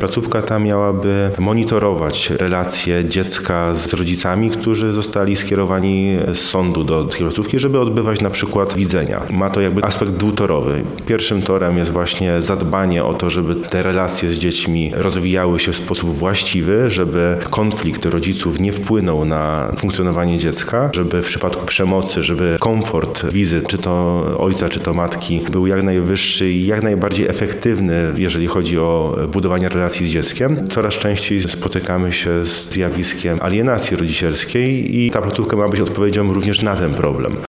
Placówka ta miałaby monitorować relacje dziecka z rodzicami, którzy zostali skierowani z sądu do tej placówki, żeby odbywać na przykład widzenia. Ma to jakby aspekt dwutorowy. Pierwszym torem jest właśnie zadbanie o to, żeby te relacje z dziećmi rozwijały się w sposób właściwy, żeby konflikt rodziców nie wpłynął na funkcjonowanie dziecka, żeby w przypadku przemocy, żeby komfort wizyt, czy to ojca, czy to matki, był jak najwyższy i jak najbardziej efektywny, jeżeli chodzi o budowanie relacji z dzieckiem. Coraz częściej spotykamy się z zjawiskiem alienacji rodzicielskiej i ta placówka ma być odpowiedzią również na ten problem.